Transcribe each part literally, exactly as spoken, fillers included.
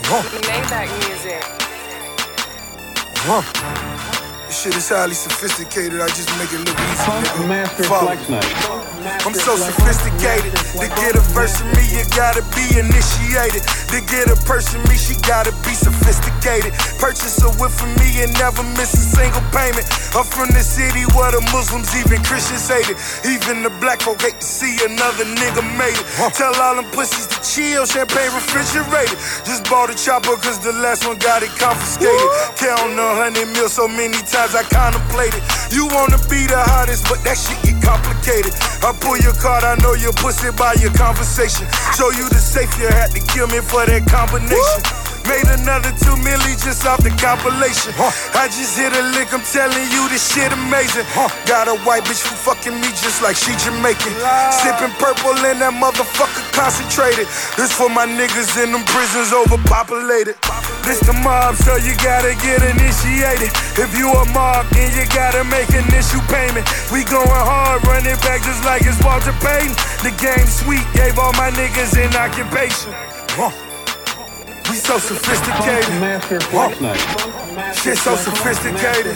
Huh. Maybach music. Huh. This shit is highly sophisticated. I just make it look easy. Funk Master Flex Night. I'm so sophisticated. To get a verse from me, you gotta be initiated. To get a person me, she gotta be sophisticated. Purchase a whip from me and never miss a single payment. I'm from the city where the Muslims, even Christians hate it. Even the black folk hate to see another nigga made it. Tell all them pussies to chill, champagne refrigerated. Just bought a chopper cause the last one got it confiscated. Counting a hundred mil so many times I contemplated. You wanna be the hottest, but that shit get complicated. I pull your card, I know your pussy by your conversation. Show you the safe, you had to kill me for that combination. Made another two milli just off the compilation. Huh. I just hit a lick, I'm telling you this shit amazing. Huh. Got a white bitch who fucking me just like she Jamaican. Wow. Sipping purple and that motherfucker concentrated. This for my niggas in them prisons overpopulated. This the mob, so you gotta get initiated. If you a mob, then you gotta make initial payment. We going hard, running back just like it's Walter Payton. The game sweet, gave all my niggas an occupation. Huh. We so sophisticated. Master Flex Night. Shit so sophisticated.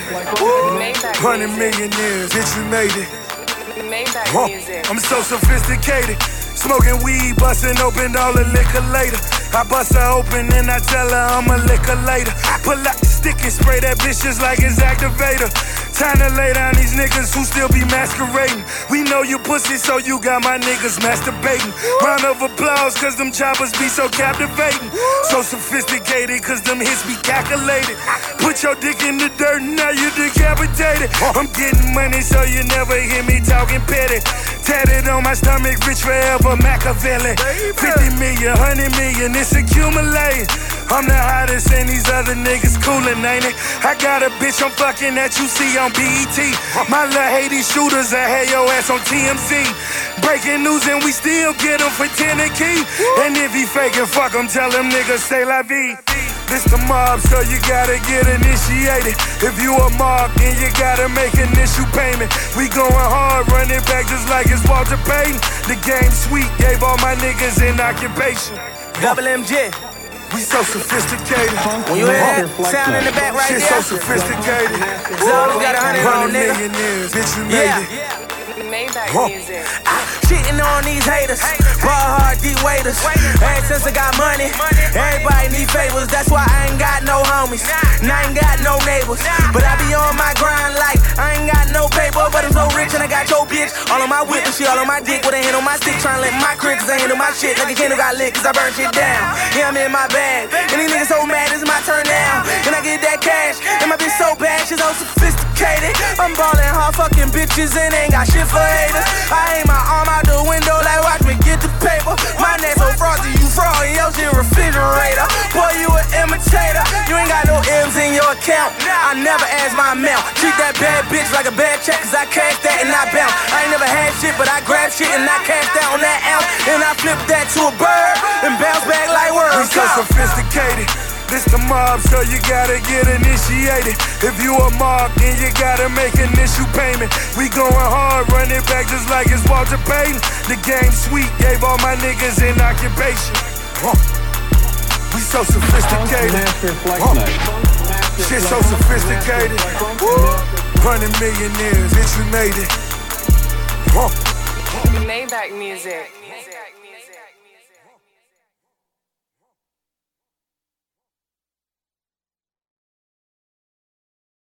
Hundred millionaires, bitch, you made it. Maybach Huh. music. I'm so sophisticated. Smoking weed, busting open all the liquor later. I bust her open and I tell her I'm a liquor later. Pull out the stick and spray that bitch just like it's activator. Time to lay down these niggas who still be masquerading. We know you pussy, so you got my niggas masturbating. Round of applause, cause them choppers be so captivating. So sophisticated, cause them hits be calculated. Put your dick in the dirt, now you decapitated. I'm getting money, so you never hear me talking petty. Tatted on my stomach, rich forever, Machiavelli. fifty million, one hundred million, it's accumulating. I'm the hottest and these other niggas coolin', ain't it? I got a bitch I'm fucking that you see on B E T. My lil' Haiti shooters that had your ass on T M Z. Breaking news and we still get him for ten a key. And if he faking, fuck him, tell him niggas say la vie. This the mob, so you gotta get initiated. If you a mob, then you gotta make initial payment. We going hard, running back just like it's Walter Payton. The game sweet, gave all my niggas an occupation. Double M J. We so sophisticated. When you hear that sound in the back right Shit there, so sophisticated. Zolo got a hundred on, Hundred nigga. millionaires, bitch, you made Yeah. it. Maybach Huh. music. I shitting on these haters, ball hard deep waiters. Ever since I got money, everybody need favors. That's why I ain't got no homies, and I ain't got no neighbors. But I be on my grind like I ain't got no paper, but I'm so rich and I got your bitch all on my whip and shit all on my dick with a hand on my stick, trying to let my crib cause I handle my shit like a candle got lit cause I burn shit down. Yeah, I'm in my bag, and these niggas so mad it's my turn now. And I get that cash, and my bitch so bad she's so sophisticated. I'm ballin' hard fucking bitches and ain't got shit for haters. I aim my arm out the window like watch me get the paper. My neck so frosty, you fraud in your shit refrigerator. Boy, you an imitator. You ain't got no M's in your account. I never ask my amount. Treat that bad bitch like a bad check, cause I cash that and I bounce. I ain't never had shit, but I grab shit and I cash that on that ounce. And I flip that to a bird and bounce back like words. We so sophisticated. This the mob, so you gotta get initiated. If you a mob, then you gotta make initial payment. We going hard, running back just like it's Walter Payton. The game sweet, gave all my niggas an occupation. Huh. We so sophisticated. Master Flex Huh. Night. Shit so sophisticated. Hundred millionaires, bitch, you made it. Huh. Maybach music.